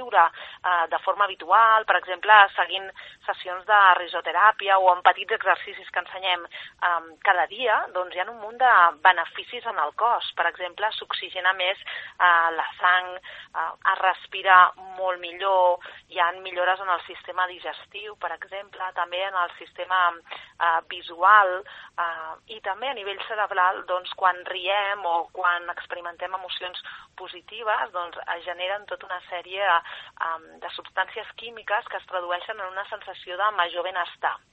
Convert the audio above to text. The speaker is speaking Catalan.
escriure de forma habitual, per exemple, seguint sessions de risoteràpia o amb petits exercicis que ensenyem cada dia, doncs hi ha un munt de beneficis en el cos. Per exemple, s'oxigena més la sang, es respira molt millor, hi ha millores en el sistema digestiu, per exemple, també en el sistema visual i també a nivell cerebral, doncs, quan riem o quan experimentem emocions positives, doncs es generen tota una sèrie de substàncies químiques que es tradueixen en una sensació de major benestar.